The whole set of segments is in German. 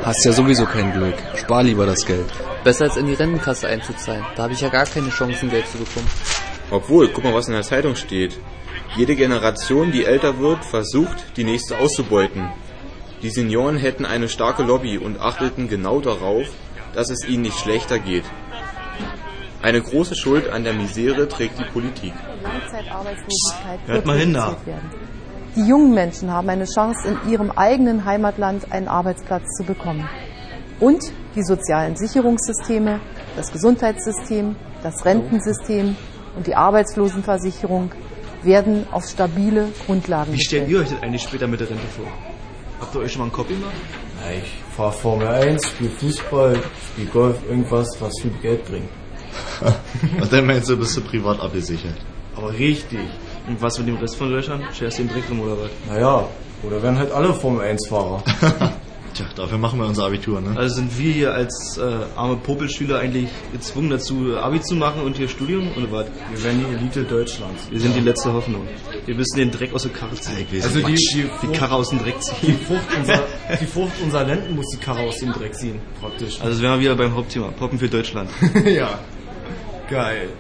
Hast ja sowieso kein Glück. Spar lieber das Geld. Besser als in die Rentenkasse einzuzahlen. Da habe ich ja gar keine Chancen, Geld zu bekommen. Obwohl, guck mal, was in der Zeitung steht. Jede Generation, die älter wird, versucht, die nächste auszubeuten. Die Senioren hätten eine starke Lobby und achteten genau darauf, dass es ihnen nicht schlechter geht. Eine große Schuld an der Misere trägt die Politik. Langzeitarbeitslosigkeit Hört mal hin da. Die jungen Menschen haben eine Chance, in ihrem eigenen Heimatland einen Arbeitsplatz zu bekommen. Und die sozialen Sicherungssysteme, das Gesundheitssystem, das Rentensystem und die Arbeitslosenversicherung werden auf stabile Grundlagen Wie gestellt. stellt ihr euch das eigentlich später mit der Rente vor? Habt ihr euch schon mal einen Kopf gemacht? Ja, ich fahre Formel 1, spiele Fußball, spiele Golf, irgendwas, was viel Geld bringt. Und dann meinst du, bist du privat abgesichert. Aber richtig. Und was mit dem Rest von Deutschland? Scherst du den Dreck rum oder was? Naja, oder werden halt alle Formel 1-Fahrer. Tja, dafür machen wir unser Abitur, ne? Also sind wir hier als arme Popelschüler eigentlich gezwungen dazu, Abi zu machen und hier Studium oder was? Wir werden die Elite Deutschlands. Wir sind die letzte Hoffnung. Wir müssen den Dreck aus der Karre ziehen. Also die Karre aus dem Dreck ziehen. Die Frucht unserer Lenden muss die Karre aus dem Dreck ziehen, praktisch. Also wären wir wieder beim Hauptthema. Poppen für Deutschland. Ja, geil.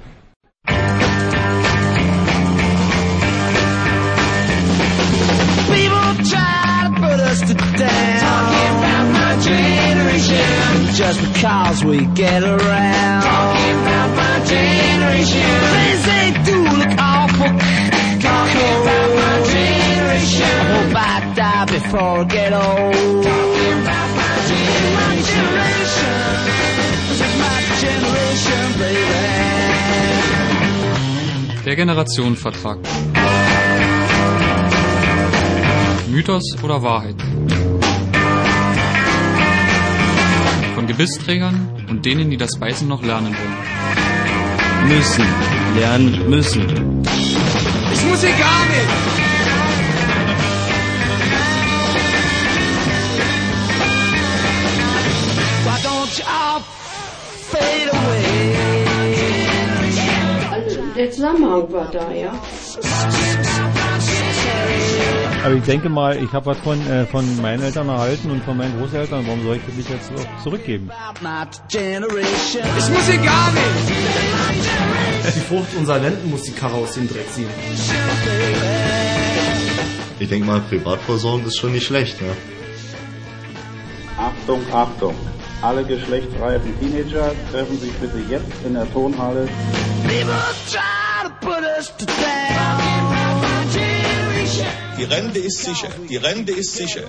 Talking about my generation, just because we get around. Talking about my generation, things they do look awful. Talking about my generation, I hope I die before I get old. Talking about my generation, this is my generation, baby. Der Generationenvertrag. Mythos oder Wahrheit? Von Gebissträgern und denen, die das Beißen noch lernen wollen. Müssen. Lernen müssen. Ich muss hier gar nicht. Why don't you all fade away? Also der Zusammenhang war da, ja. Aber ich denke mal, ich habe was von meinen Eltern erhalten und von meinen Großeltern. Warum soll ich das nicht jetzt auch zurückgeben? Ich muss hier gar nicht. Die Frucht unserer Lenden muss die Karre aus dem Dreck ziehen. Ich denke mal, Privatversorgung ist schon nicht schlecht, ne? Achtung, Achtung. Alle geschlechtsreifen Teenager treffen sich bitte jetzt in der Turnhalle. Die Rente ist sicher. Die Rente ist sicher.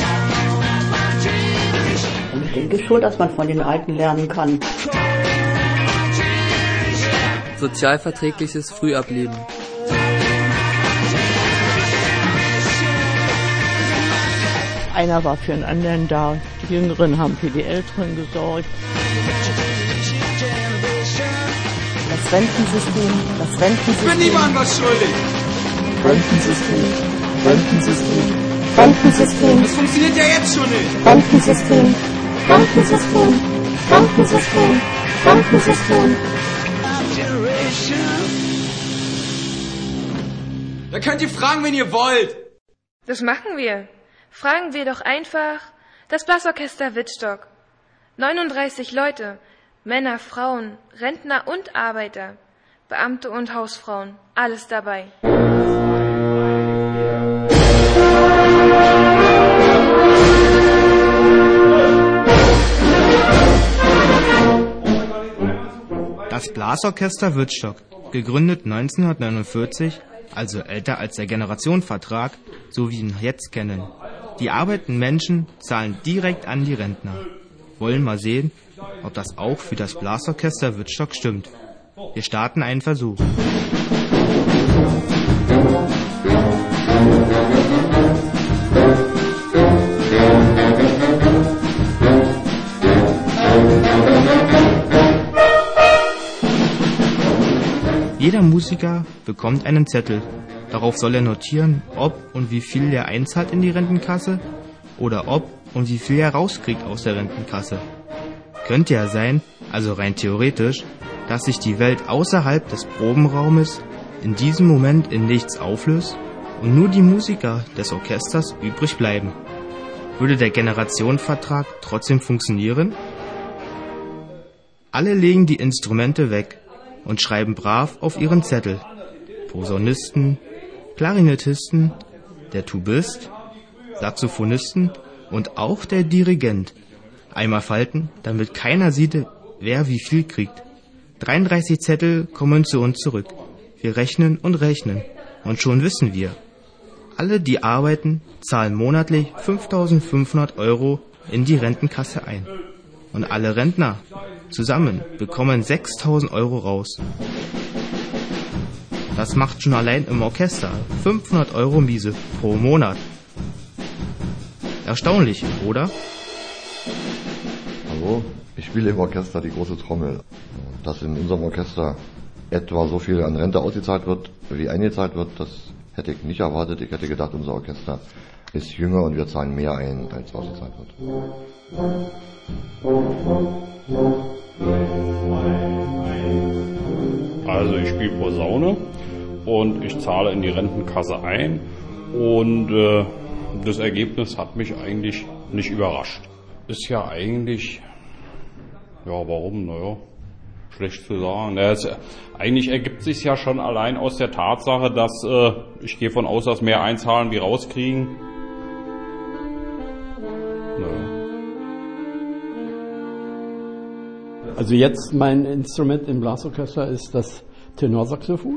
Und ich denke schon, dass man von den Alten lernen kann. Sozialverträgliches Frühableben. Einer war für den anderen da. Die Jüngeren haben für die Älteren gesorgt. Das Rentensystem. Ich bin niemandem was schuldig. Rentensystem. Das funktioniert ja jetzt schon nicht. Rentensystem. Da könnt ihr fragen, wen ihr wollt. Das machen wir. Fragen wir doch einfach das Blasorchester Wittstock. 39 Leute, Männer, Frauen, Rentner und Arbeiter, Beamte und Hausfrauen, alles dabei. Das Blasorchester Wittstock, gegründet 1949, also älter als der Generationenvertrag, so wie wir ihn jetzt kennen. Die arbeitenden Menschen zahlen direkt an die Rentner. Wollen mal sehen, ob das auch für das Blasorchester Wittstock stimmt. Wir starten einen Versuch. Jeder Musiker bekommt einen Zettel. Darauf soll er notieren, ob und wie viel er einzahlt in die Rentenkasse oder ob und wie viel er rauskriegt aus der Rentenkasse. Könnte ja sein, also rein theoretisch, dass sich die Welt außerhalb des Probenraumes in diesem Moment in nichts auflöst und nur die Musiker des Orchesters übrig bleiben. Würde der Generationenvertrag trotzdem funktionieren? Alle legen die Instrumente weg und schreiben brav auf ihren Zettel. Posaunisten, Klarinettisten, der Tubist, Saxophonisten und auch der Dirigent. Einmal falten, damit keiner sieht, wer wie viel kriegt. 33 Zettel kommen zu uns zurück. Wir rechnen und rechnen. Und schon wissen wir, alle, die arbeiten, zahlen monatlich 5.500 € in die Rentenkasse ein. Und alle Rentner zusammen bekommen 6.000 € raus. Das macht schon allein im Orchester 500 € Miese pro Monat. Erstaunlich, oder? Hallo, ich spiele im Orchester die große Trommel. Dass in unserem Orchester etwa so viel an Rente ausgezahlt wird, wie eingezahlt wird, das hätte ich nicht erwartet. Ich hätte gedacht, unser Orchester ist jünger und wir zahlen mehr ein, als ausgezahlt wird. Also ich spiele Posaune und ich zahle in die Rentenkasse ein und das Ergebnis hat mich eigentlich nicht überrascht. Ist ja eigentlich, ja warum, naja, schlecht zu sagen. Eigentlich ergibt sich ja schon allein aus der Tatsache, dass ich gehe von aus, dass mehr einzahlen wie rauskriegen. Naja. Also jetzt mein Instrument im Blasorchester ist das Tenorsaxophon.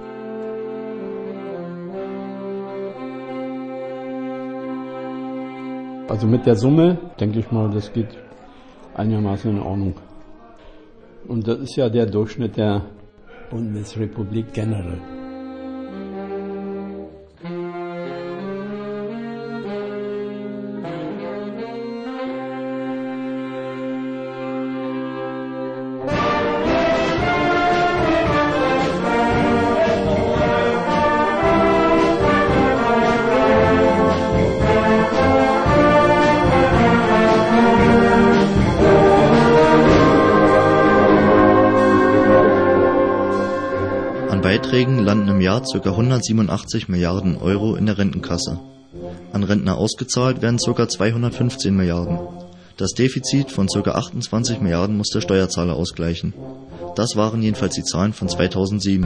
Also mit der Summe, denke ich mal, das geht einigermaßen in Ordnung. Und das ist ja der Durchschnitt der Bundesrepublik generell. Beiträgen landen im Jahr ca. 187 Milliarden € in der Rentenkasse. An Rentner ausgezahlt werden ca. 215 Milliarden. Das Defizit von ca. 28 Milliarden muss der Steuerzahler ausgleichen. Das waren jedenfalls die Zahlen von 2007.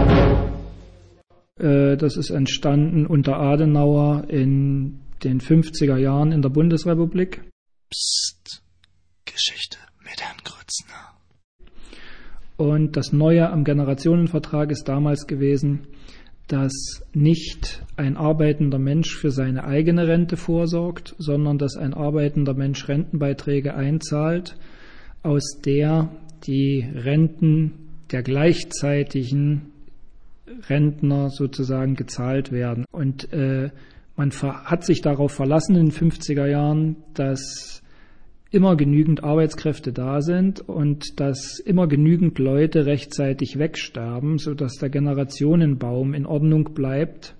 Das ist entstanden unter Adenauer in den 50er Jahren in der Bundesrepublik. Psst, Geschichte mit Herrn Grützner. Und das Neue am Generationenvertrag ist damals gewesen, dass nicht ein arbeitender Mensch für seine eigene Rente vorsorgt, sondern dass ein arbeitender Mensch Rentenbeiträge einzahlt, aus der die Renten der gleichzeitigen Rentner sozusagen gezahlt werden. Und man hat sich darauf verlassen in den 50er Jahren, dass immer genügend Arbeitskräfte da sind und dass immer genügend Leute rechtzeitig wegsterben, sodass der Generationenbaum in Ordnung bleibt.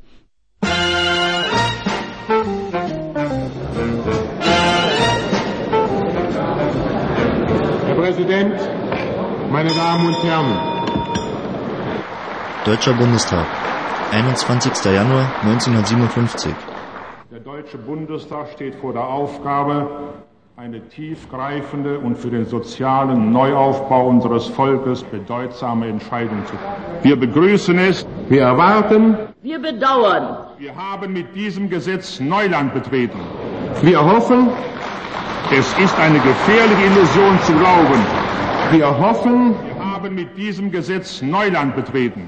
Herr Präsident, meine Damen und Herren. Deutscher Bundestag, 21. Januar 1957. Der Deutsche Bundestag steht vor der Aufgabe, eine tiefgreifende und für den sozialen Neuaufbau unseres Volkes bedeutsame Entscheidung zu treffen. Wir begrüßen es, wir erwarten, wir bedauern. Wir haben mit diesem Gesetz Neuland betreten. Wir hoffen, es ist eine gefährliche Illusion zu glauben. Wir hoffen, wir haben mit diesem Gesetz Neuland betreten.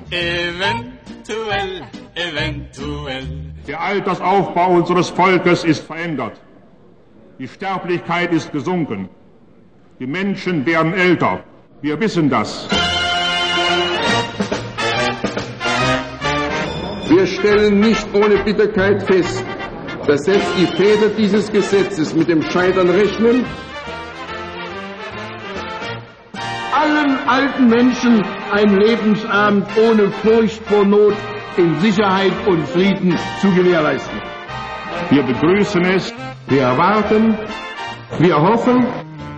Eventuell. Der Altersaufbau unseres Volkes ist verändert. Die Sterblichkeit ist gesunken. Die Menschen werden älter. Wir wissen das. Wir stellen nicht ohne Bitterkeit fest, dass selbst die Väter dieses Gesetzes mit dem Scheitern rechnen. Allen alten Menschen ein Lebensabend ohne Furcht vor Not in Sicherheit und Frieden zu gewährleisten. Wir begrüßen es. Wir erwarten, wir hoffen,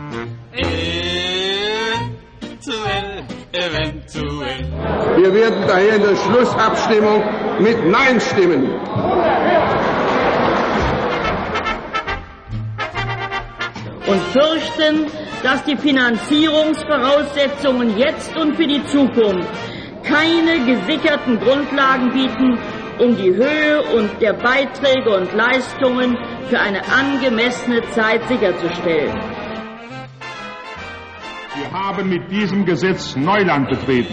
eventuell. Wir werden daher in der Schlussabstimmung mit Nein stimmen. und fürchten, dass die Finanzierungsvoraussetzungen jetzt und für die Zukunft keine gesicherten Grundlagen bieten, um die Höhe und der Beiträge und Leistungen für eine angemessene Zeit sicherzustellen. Wir haben mit diesem Gesetz Neuland betreten.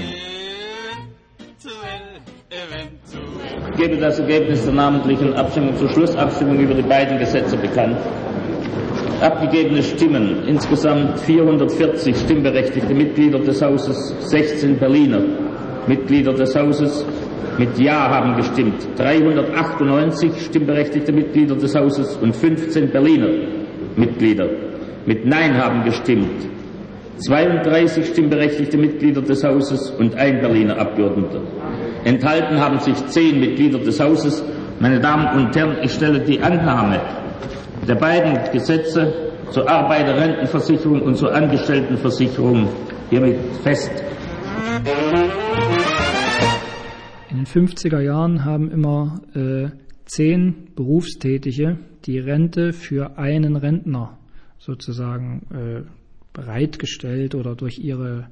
Ich gebe das Ergebnis der namentlichen Abstimmung zur Schlussabstimmung über die beiden Gesetze bekannt. Abgegebene Stimmen, insgesamt 440 stimmberechtigte Mitglieder des Hauses, 16 Berliner Mitglieder des Hauses mit Ja haben gestimmt, 398 stimmberechtigte Mitglieder des Hauses und 15 Berliner Mitglieder mit Nein haben gestimmt, 32 stimmberechtigte Mitglieder des Hauses und ein Berliner Abgeordneter. Enthalten haben sich 10 Mitglieder des Hauses. Meine Damen und Herren, ich stelle die Annahme der beiden Gesetze zur Arbeiterrentenversicherung und zur Angestelltenversicherung hiermit fest. In den 50er Jahren haben immer 10 Berufstätige die Rente für einen Rentner sozusagen bereitgestellt oder durch ihre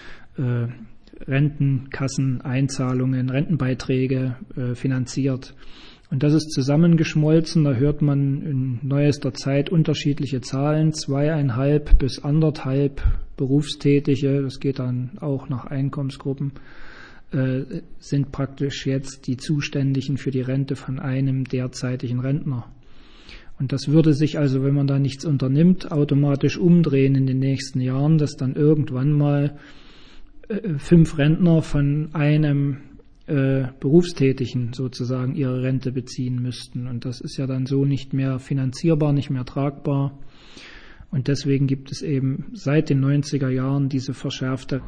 Rentenkasseneinzahlungen, Rentenbeiträge finanziert. Und das ist zusammengeschmolzen, da hört man in neuester Zeit unterschiedliche Zahlen, 2,5 bis 1,5 Berufstätige, das geht dann auch nach Einkommensgruppen, sind praktisch jetzt die Zuständigen für die Rente von einem derzeitigen Rentner. Und das würde sich also, wenn man da nichts unternimmt, automatisch umdrehen in den nächsten Jahren, dass dann irgendwann mal 5 Rentner von einem Berufstätigen sozusagen ihre Rente beziehen müssten. Und das ist ja dann so nicht mehr finanzierbar, nicht mehr tragbar. Und deswegen gibt es eben seit den 90er Jahren diese verschärfte...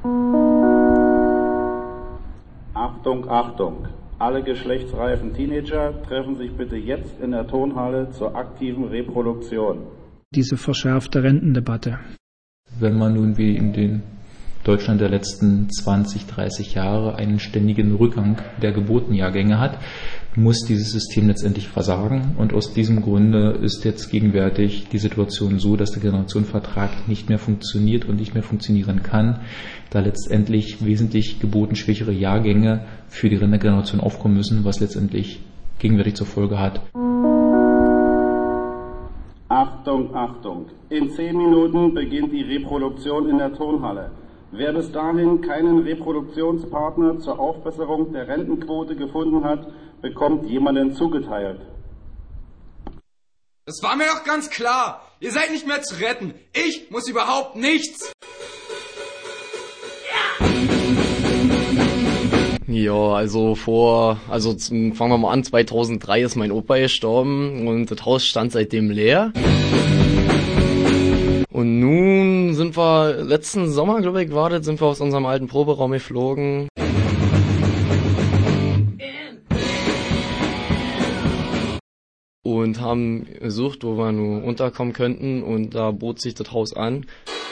Achtung, Achtung! Alle geschlechtsreifen Teenager treffen sich bitte jetzt in der Turnhalle zur aktiven Reproduktion. Diese verschärfte Rentendebatte. Wenn man nun wie in den Deutschland der letzten 20, 30 Jahre einen ständigen Rückgang der Geburtenjahrgänge hat, muss dieses System letztendlich versagen. Und aus diesem Grunde ist jetzt gegenwärtig die Situation so, dass der Generationenvertrag nicht mehr funktioniert und nicht mehr funktionieren kann, da letztendlich wesentlich geburtenschwächere Jahrgänge für die Rentengeneration aufkommen müssen, was letztendlich gegenwärtig zur Folge hat. Achtung, Achtung! In 10 Minuten beginnt die Reproduktion in der Turnhalle. Wer bis dahin keinen Reproduktionspartner zur Aufbesserung der Rentenquote gefunden hat, bekommt jemanden zugeteilt. Das war mir doch ganz klar. Ihr seid nicht mehr zu retten. Ich muss überhaupt nichts. Ja, also fangen wir mal an, 2003 ist mein Opa gestorben und das Haus stand seitdem leer. Und nun sind wir, letzten Sommer, glaube ich, sind wir aus unserem alten Proberaum geflogen. Und haben gesucht, wo wir nur unterkommen könnten, und da bot sich das Haus an.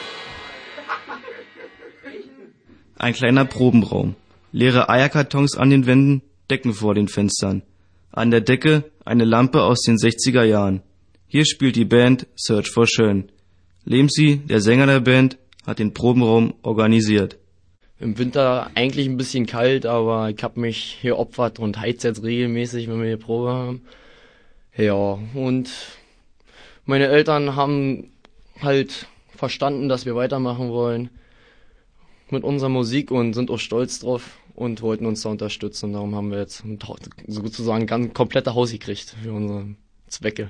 Ein kleiner Probenraum. Leere Eierkartons an den Wänden, Decken vor den Fenstern. An der Decke eine Lampe aus den 60er Jahren. Hier spielt die Band Search for Schön. Lemsi, der Sänger der Band, hat den Probenraum organisiert. Im Winter eigentlich ein bisschen kalt, aber ich habe mich hier opfert und heiz jetzt regelmäßig, wenn wir hier Probe haben. Ja, und meine Eltern haben halt verstanden, dass wir weitermachen wollen mit unserer Musik und sind auch stolz drauf und wollten uns da unterstützen. Und darum haben wir jetzt sozusagen ein ganz komplettes Haus gekriegt für unsere Zwecke.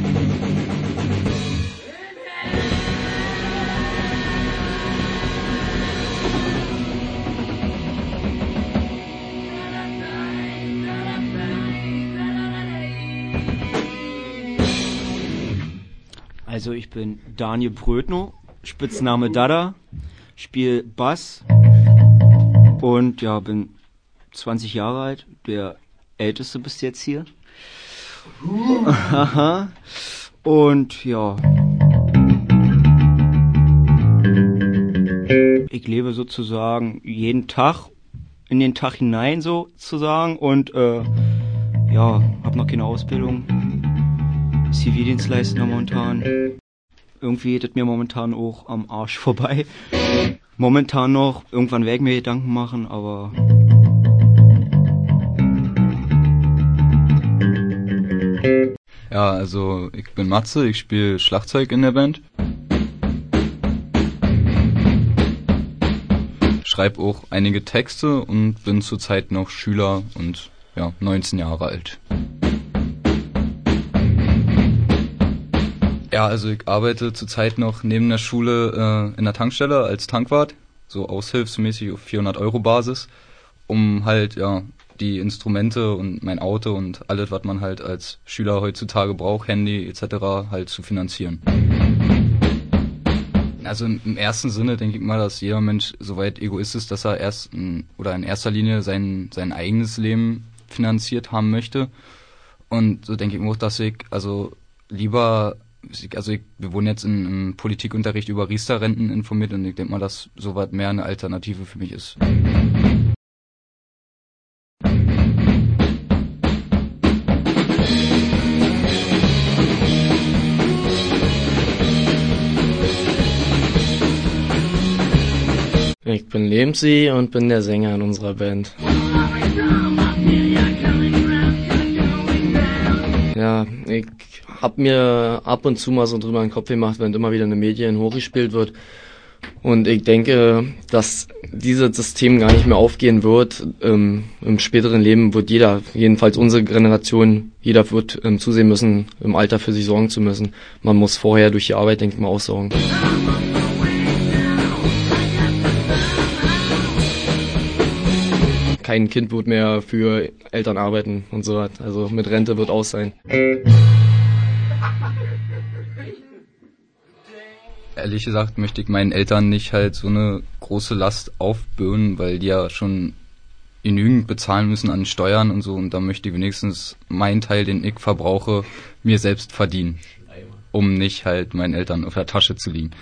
Also ich bin Daniel Brötno, Spitzname Dada, spiele Bass und ja, bin 20 Jahre alt, der Älteste bis jetzt hier. Und ja, ich lebe sozusagen jeden Tag in den Tag hinein sozusagen und ja, habe noch keine Ausbildung. Zivildienstleister momentan. irgendwie geht es mir momentan auch am Arsch vorbei. Momentan noch, irgendwann werde ich mir Gedanken machen, aber... Ja, also ich bin Matze, ich spiele Schlagzeug in der Band. Schreibe auch einige Texte und bin zurzeit noch Schüler und 19 Jahre alt. Ja, also ich arbeite zurzeit noch neben der Schule in der Tankstelle als Tankwart, so aushilfsmäßig auf 400 € Basis, um halt die Instrumente und mein Auto und alles, was man halt als Schüler heutzutage braucht, Handy etc. halt zu finanzieren. Also im ersten Sinne denke ich mal, dass jeder Mensch soweit egoistisch ist, dass er in erster Linie sein eigenes Leben finanziert haben möchte. Und so denke ich auch, dass ich wir wurden jetzt im Politikunterricht über Riester-Renten informiert und ich denke mal, dass sowas mehr eine Alternative für mich ist. Ich bin Lebensy und bin der Sänger in unserer Band. Ja, ich hab mir ab und zu mal so drüber den Kopf gemacht, wenn immer wieder eine Medien hochgespielt wird. Und ich denke, dass dieses System gar nicht mehr aufgehen wird. Im späteren Leben wird jeder, jedenfalls unsere Generation, jeder wird zusehen müssen, im Alter für sich sorgen zu müssen. Man muss vorher durch die Arbeit, denke ich mal, aussorgen. Kein Kind wird mehr für Eltern arbeiten und so was. Also mit Rente wird aus sein. Ehrlich gesagt möchte ich meinen Eltern nicht halt so eine große Last aufbürden, weil die ja schon genügend bezahlen müssen an Steuern und so. Und da möchte ich wenigstens meinen Teil, den ich verbrauche, mir selbst verdienen, um nicht halt meinen Eltern auf der Tasche zu liegen.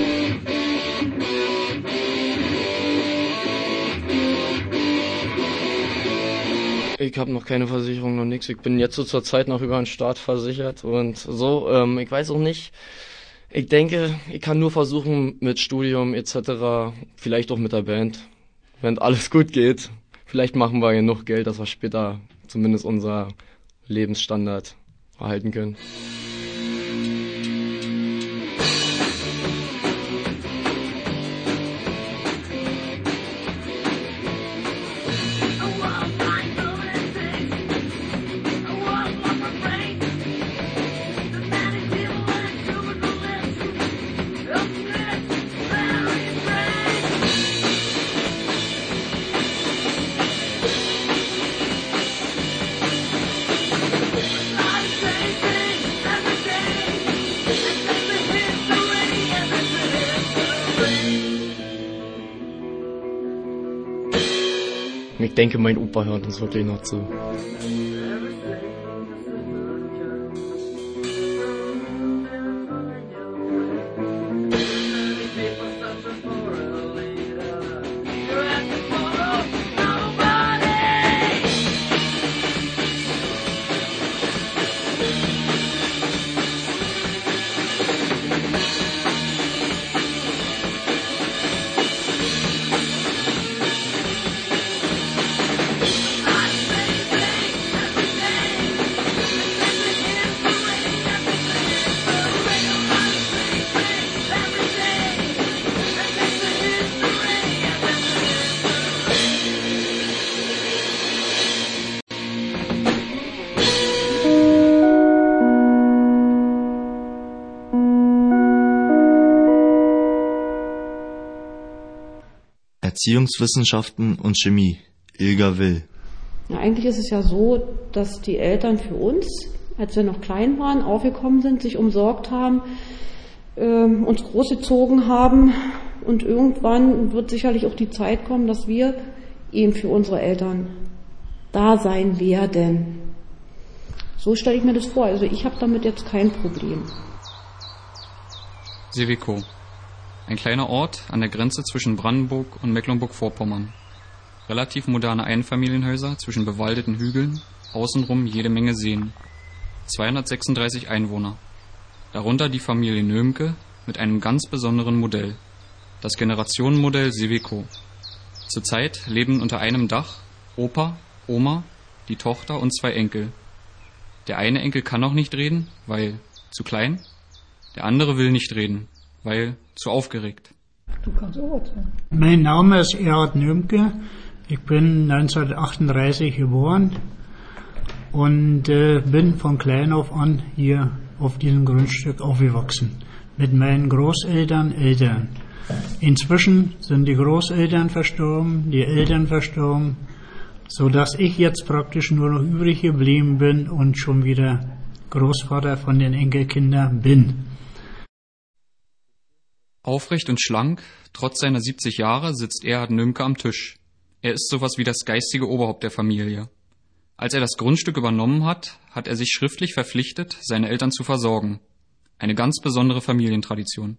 Ich habe noch keine Versicherung, noch nichts. Ich bin jetzt so zur Zeit noch über den Staat versichert und so. Ich weiß auch nicht. Ich denke, ich kann nur versuchen mit Studium etc., vielleicht auch mit der Band, wenn alles gut geht. Vielleicht machen wir genug Geld, dass wir später zumindest unser Lebensstandard erhalten können. Ich denke, mein Opa hört uns wirklich noch zu. Erziehungswissenschaften und Chemie. Ilga Will. Ja, eigentlich ist es ja so, dass die Eltern für uns, als wir noch klein waren, aufgekommen sind, sich umsorgt haben, uns großgezogen haben und irgendwann wird sicherlich auch die Zeit kommen, dass wir eben für unsere Eltern da sein werden. So stelle ich mir das vor. Also ich habe damit jetzt kein Problem. Seewikow. Ein kleiner Ort an der Grenze zwischen Brandenburg und Mecklenburg-Vorpommern. Relativ moderne Einfamilienhäuser zwischen bewaldeten Hügeln, außenrum jede Menge Seen. 236 Einwohner. Darunter die Familie Nömke mit einem ganz besonderen Modell, das Generationenmodell Seveco. Zurzeit leben unter einem Dach Opa, Oma, die Tochter und 2 Enkel. Der eine Enkel kann noch nicht reden, weil zu klein. Der andere will nicht reden, weil zu aufgeregt. Du kannst auch was sagen. Mein Name ist Erhard Nömke. Ich bin 1938 geboren und bin von klein auf an hier auf diesem Grundstück aufgewachsen. Mit meinen Eltern. Inzwischen sind die Großeltern verstorben, die Eltern verstorben, sodass ich jetzt praktisch nur noch übrig geblieben bin und schon wieder Großvater von den Enkelkindern bin. Aufrecht und schlank, trotz seiner 70 Jahre, sitzt Erhard Nömke am Tisch. Er ist sowas wie das geistige Oberhaupt der Familie. Als er das Grundstück übernommen hat, hat er sich schriftlich verpflichtet, seine Eltern zu versorgen. Eine ganz besondere Familientradition.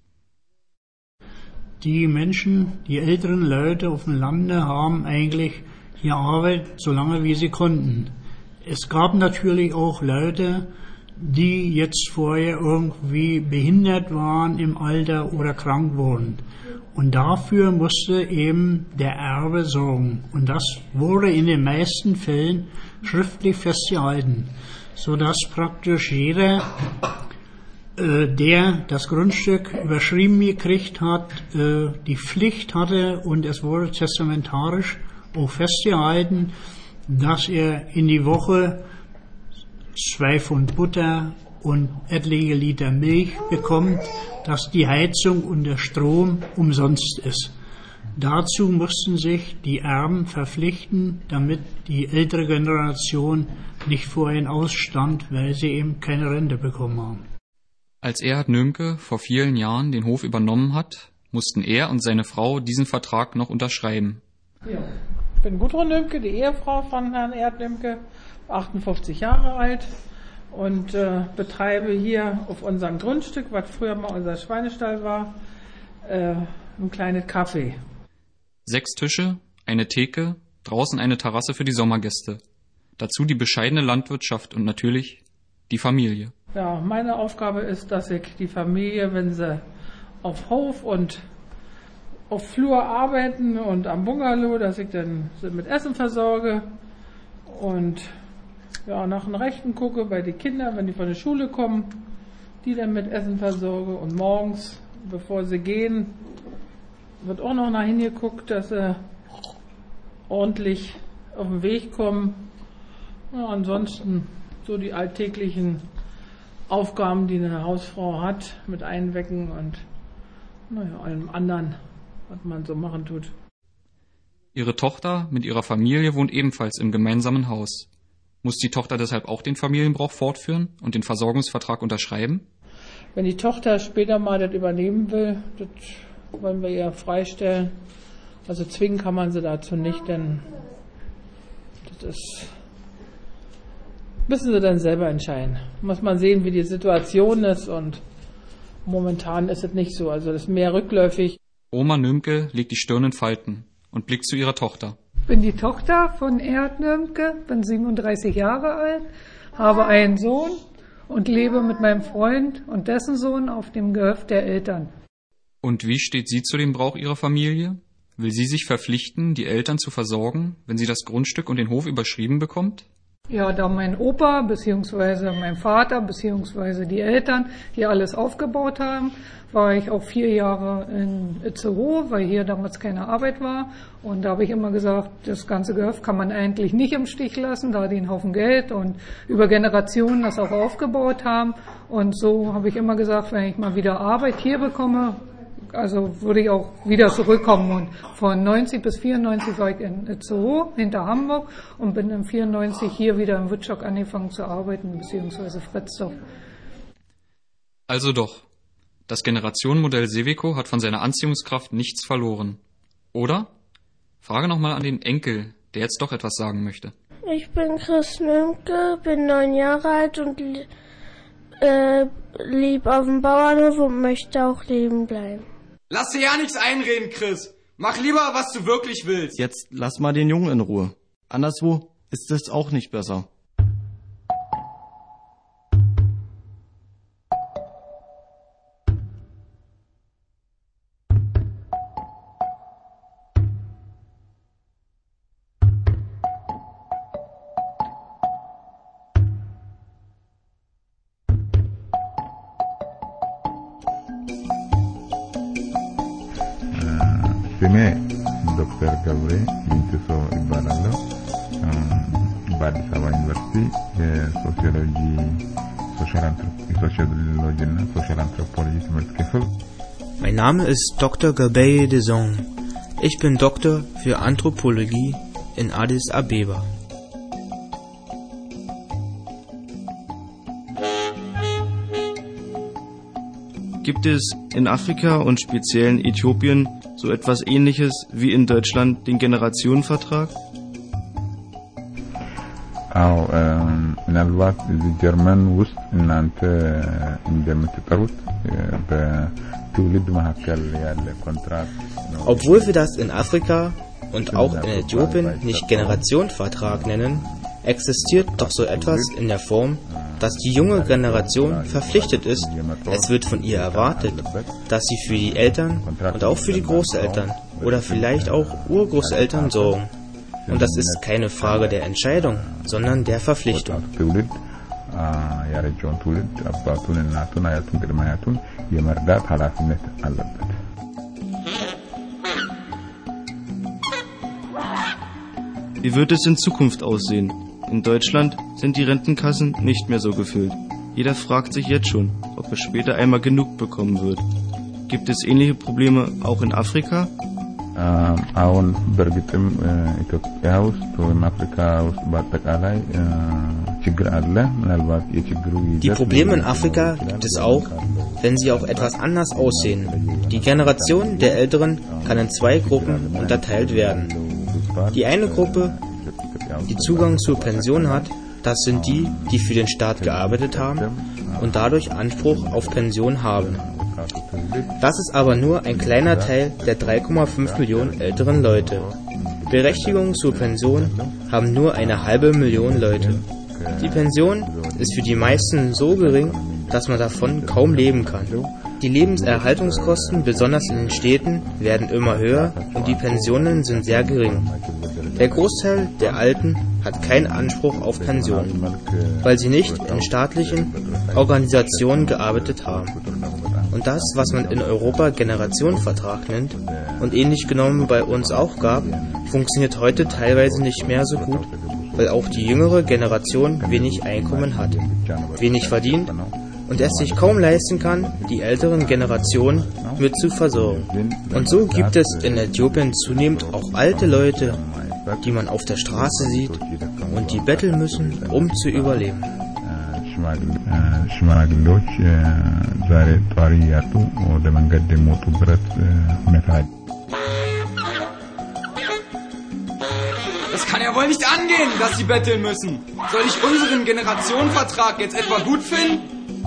Die Menschen, die älteren Leute auf dem Lande haben eigentlich gearbeitet, solange wie sie konnten. Es gab natürlich auch Leute, die jetzt vorher irgendwie behindert waren im Alter oder krank wurden. Und dafür musste eben der Erbe sorgen. Und das wurde in den meisten Fällen schriftlich festgehalten, sodass praktisch jeder, der das Grundstück überschrieben gekriegt hat, die Pflicht hatte, und es wurde testamentarisch auch festgehalten, dass er in die Woche 2 Pfund Butter und etliche Liter Milch bekommt, dass die Heizung und der Strom umsonst ist. Dazu mussten sich die Erben verpflichten, damit die ältere Generation nicht vorhin ausstand, weil sie eben keine Rente bekommen haben. Als Erhard Nömke vor vielen Jahren den Hof übernommen hat, mussten er und seine Frau diesen Vertrag noch unterschreiben. Ja. Ich bin Gudrun Nömke, die Ehefrau von Herrn Erhard Nömke, 58 Jahre alt und betreibe hier auf unserem Grundstück, was früher mal unser Schweinestall war, ein kleines Café. 6 Tische, eine Theke, draußen eine Terrasse für die Sommergäste. Dazu die bescheidene Landwirtschaft und natürlich die Familie. Ja, meine Aufgabe ist, dass ich die Familie, wenn sie auf Hof und auf Flur arbeiten und am Bungalow, dass ich dann sie mit Essen versorge und ja, nach dem Rechten gucke bei den Kindern, wenn die von der Schule kommen, die dann mit Essen versorge, und morgens, bevor sie gehen, wird auch noch nach hingeguckt, dass sie ordentlich auf den Weg kommen. Ja, ansonsten so die alltäglichen Aufgaben, die eine Hausfrau hat, mit Einwecken und allem anderen, was man so machen tut. Ihre Tochter mit ihrer Familie wohnt ebenfalls im gemeinsamen Haus. Muss die Tochter deshalb auch den Familienbrauch fortführen und den Versorgungsvertrag unterschreiben? Wenn die Tochter später mal das übernehmen will, das wollen wir ihr freistellen. Also zwingen kann man sie dazu nicht, denn das müssen sie dann selber entscheiden. Muss man sehen, wie die Situation ist, und momentan ist es nicht so. Also das ist mehr rückläufig. Oma Nömke legt die Stirn in Falten und blickt zu ihrer Tochter. Ich bin die Tochter von Erhard Nömke, bin 37 Jahre alt, habe einen Sohn und lebe mit meinem Freund und dessen Sohn auf dem Gehöft der Eltern. Und wie steht sie zu dem Brauch ihrer Familie? Will sie sich verpflichten, die Eltern zu versorgen, wenn sie das Grundstück und den Hof überschrieben bekommt? Ja, da mein Opa bzw. mein Vater bzw. die Eltern hier alles aufgebaut haben, war ich auch 4 Jahre in Itzehoe, weil hier damals keine Arbeit war. Und da habe ich immer gesagt, das ganze Gehöft kann man eigentlich nicht im Stich lassen, da die einen Haufen Geld und über Generationen das auch aufgebaut haben. Und so habe ich immer gesagt, wenn ich mal wieder Arbeit hier bekomme, also würde ich auch wieder zurückkommen. Und von 90 bis 94 war ich in Itzehoe hinter Hamburg und bin in 94 hier wieder in Wittstock angefangen zu arbeiten, beziehungsweise Fretzdorf. Also doch, das Generationenmodell Seveco hat von seiner Anziehungskraft nichts verloren. Oder? Frage nochmal an den Enkel, der jetzt doch etwas sagen möchte. Ich bin Chris Nömke, bin 9 Jahre alt und lebe auf dem Bauernhof und möchte auch leben bleiben. Lass dir ja nichts einreden, Chris. Mach lieber, was du wirklich willst. Jetzt lass mal den Jungen in Ruhe. Anderswo ist es auch nicht besser. ስሜ ዶክተር ገብሬ ሊንትሶ ይባላለሁ። በአዲስ አበባ ዩኒቨርሲቲ የሶሲዮሎጂ እና ሶሻል አንትሮፖሎጂ ትምህርት ክፍል። Mein Name ist Dr. Gabeye de Song. Ich bin Doktor für Anthropologie in Addis Abeba. Gibt es in Afrika und speziell in Äthiopien so etwas Ähnliches wie in Deutschland den Generationenvertrag? አዎ ምናልባት እዚህ ጀርመን ውስጥ እናንተ እንደምትጠሩት በትውልድ መካከል ያለ ኮንትራት ነው። Obwohl wir das in Afrika und auch in Äthiopien nicht Generationenvertrag nennen, existiert doch so etwas in der Form, dass die junge Generation verpflichtet ist, es wird von ihr erwartet, dass sie für die Eltern und auch für die Großeltern oder vielleicht auch Urgroßeltern sorgen. Und das ist keine Frage der Entscheidung, sondern der Verpflichtung. Wie wird es in Zukunft aussehen? In Deutschland sind die Rentenkassen nicht mehr so gefüllt. Jeder fragt sich jetzt schon, ob er später einmal genug bekommen wird. Gibt es ähnliche Probleme auch in Afrika? አሁን በእርግጥም ኢትዮጵያ ውስጥ ወይም አፍሪካ ውስጥ በአጠቃላይ ችግር አለ። ምናልባት የችግሩ Die Probleme in Afrika gibt es auch, wenn sie auch etwas anders aussehen. Die Generation der Älteren kann in zwei Gruppen unterteilt werden. Die eine Gruppe, die Zugang zur Pension hat, das sind die, die für den Staat gearbeitet haben und dadurch Anspruch auf Pension haben. Das ist aber nur ein kleiner Teil der 3,5 Millionen älteren Leute. Berechtigung zur Pension haben nur 1,5 Millionen Leute. Die Pension ist für die meisten so gering, dass man davon kaum leben kann. Die Lebenserhaltungskosten, besonders in den Städten, werden immer höher und die Pensionen sind sehr gering. Der Großteil der Alten hat keinen Anspruch auf Pension, weil sie nicht in staatlichen Organisationen gearbeitet haben. Und das, was man in Europa Generationenvertrag nennt und ähnlich genommen bei uns auch gab, funktioniert heute teilweise nicht mehr so gut, weil auch die jüngere Generation wenig Einkommen hat, wenig verdient und es sich kaum leisten kann, die älteren Generationen mit zu versorgen. Und so gibt es in Äthiopien zunehmend auch alte Leute, die man auf der Straße sieht und die betteln müssen, um zu überleben. ሽማግሌዎች ዛሬ ጧሪ ያጡ ወደ መንገድ የሞቱበት ሁኔታ። Das kann ja wohl nicht angehen, dass sie betteln müssen. Soll ich unseren Generationenvertrag jetzt etwa gut finden?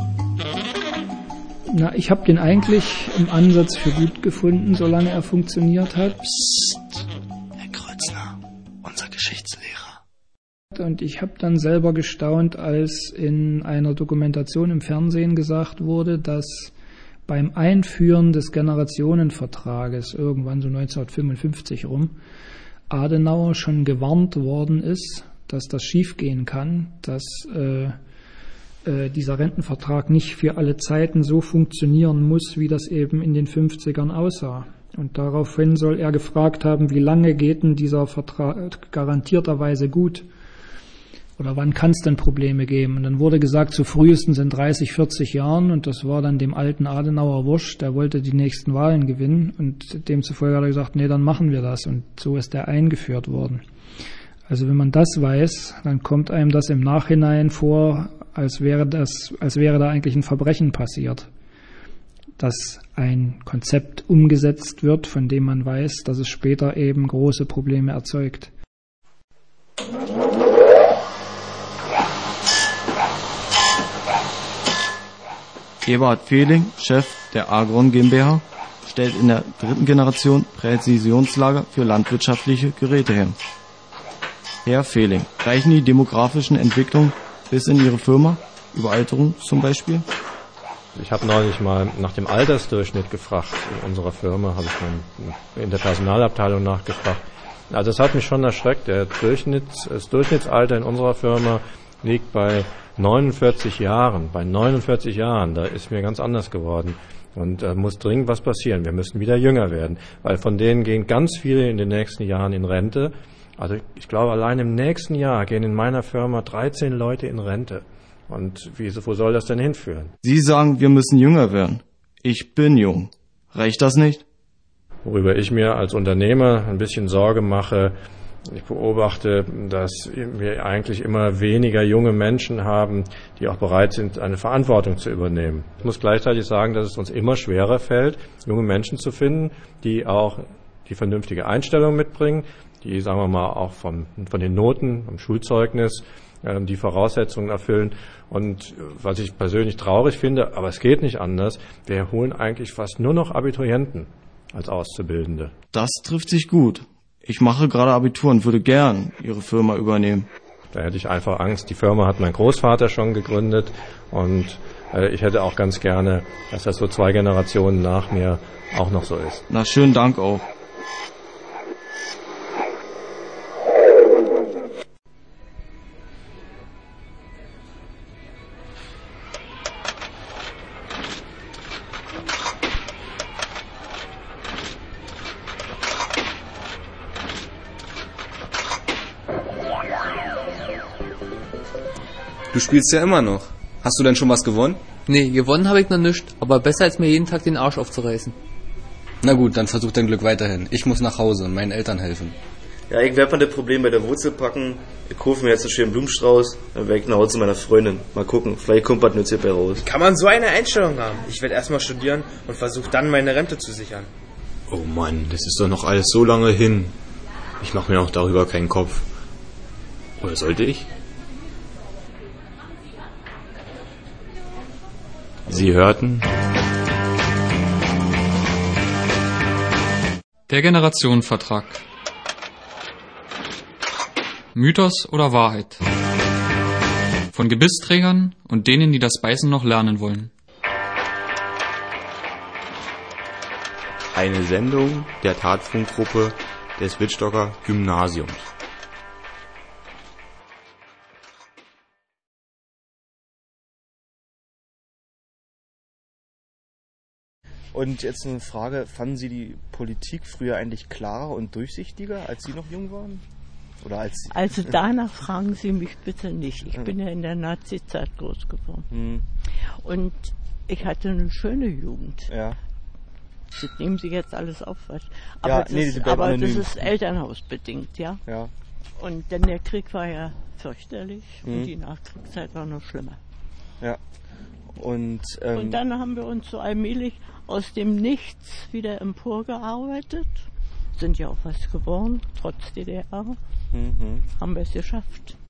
Na, ich habe den eigentlich im Ansatz für gut gefunden, solange er funktioniert hat. Psst, Herr Kreutzner, unser Geschichtslehrer. Und ich habe dann selber gestaunt, als in einer Dokumentation im Fernsehen gesagt wurde, dass beim Einführen des Generationenvertrages, irgendwann so 1955 rum, Adenauer schon gewarnt worden ist, dass das schiefgehen kann, dass dieser Rentenvertrag nicht für alle Zeiten so funktionieren muss, wie das eben in den 50ern aussah. Und daraufhin soll er gefragt haben, wie lange geht denn dieser Vertrag garantierterweise gut? Oder wann kann es denn Probleme geben? Und dann wurde gesagt, so frühestens in 30, 40 Jahren. Und das war dann dem alten Adenauer wurscht. Der wollte die nächsten Wahlen gewinnen. Und demzufolge hat er gesagt, nee, dann machen wir das. Und so ist er eingeführt worden. Also wenn man das weiß, dann kommt einem das im Nachhinein vor, als wäre da eigentlich ein Verbrechen passiert. Dass ein Konzept umgesetzt wird, von dem man weiß, dass es später eben große Probleme erzeugt. Eberhard Fehling, Chef der Agron GmbH, stellt in der dritten Generation Präzisionslager für landwirtschaftliche Geräte her. Herr Fehling, reichen die demografischen Entwicklungen bis in Ihre Firma? Überalterung zum Beispiel? Ich habe neulich mal nach dem Altersdurchschnitt gefragt. In unserer Firma habe ich mal in der Personalabteilung nachgefragt. Also das hat mich schon erschreckt. Das Durchschnittsalter in unserer Firma liegt bei 49 Jahren. Bei 49 Jahren, da ist mir ganz anders geworden. Und da muss dringend was passieren. Wir müssen wieder jünger werden, weil von denen gehen ganz viele in den nächsten Jahren in Rente. Also ich glaube, allein im nächsten Jahr gehen in meiner Firma 13 Leute in Rente. Und wo soll das denn hinführen? Sie sagen, wir müssen jünger werden. Ich bin jung. Reicht das nicht? Worüber ich mir als Unternehmer ein bisschen Sorge mache, ich beobachte, dass wir eigentlich immer weniger junge Menschen haben, die auch bereit sind, eine Verantwortung zu übernehmen. Ich muss gleichzeitig sagen, dass es uns immer schwerer fällt, junge Menschen zu finden, die auch die vernünftige Einstellung mitbringen, die, sagen wir mal, auch von den Noten, vom Schulzeugnis die Voraussetzungen erfüllen. Und was ich persönlich traurig finde, aber es geht nicht anders, wir holen eigentlich fast nur noch Abiturienten als Auszubildende. Das trifft sich gut. Ich mache gerade Abitur und würde gern Ihre Firma übernehmen. Da hätte ich einfach Angst. Die Firma hat mein Großvater schon gegründet und ich hätte auch ganz gerne, dass das so 2 Generationen nach mir auch noch so ist. Na, schönen Dank auch. Du spielst ja immer noch. Hast du denn schon was gewonnen? Nee, gewonnen habe ich noch nicht, aber besser als mir jeden Tag den Arsch aufzureißen. Na gut, dann versuch dein Glück weiterhin. Ich muss nach Hause und meinen Eltern helfen. Ja, ich werde mal das Problem bei der Wurzel packen. Ich kaufe mir jetzt einen schönen Blumenstrauß, dann werde ich nach Hause zu meiner Freundin. Mal gucken, vielleicht kommt was Nützliches bei raus. Kann man so eine Einstellung haben? Ich werde erstmal studieren und versuche dann meine Rente zu sichern. Oh Mann, das ist doch noch alles so lange hin. Ich mache mir auch darüber keinen Kopf. Oder sollte ich? Sie hörten der Generationenvertrag. Mythos oder Wahrheit? Von Gebissträgern und denen, die das Beißen noch lernen wollen. Eine Sendung der Tatfunkgruppe des Wittstocker Gymnasiums. Und jetzt eine Frage, fanden Sie die Politik früher eigentlich klarer und durchsichtiger, als Sie noch jung waren? Oder als Sie also danach fragen Sie mich bitte nicht. Ich bin ja in der Nazi-Zeit groß geworden. Und ich hatte eine schöne Jugend. Ja. Das nehmen Sie jetzt alles auf. Aber, ja, das ist elternhausbedingt, ja? Ja. Und denn der Krieg war ja fürchterlich und die Nachkriegszeit war noch schlimmer. Ja. Und dann haben wir uns so allmählich aus dem Nichts wieder emporgearbeitet. Sind ja auch was geworden, trotz DDR. Haben wir es geschafft.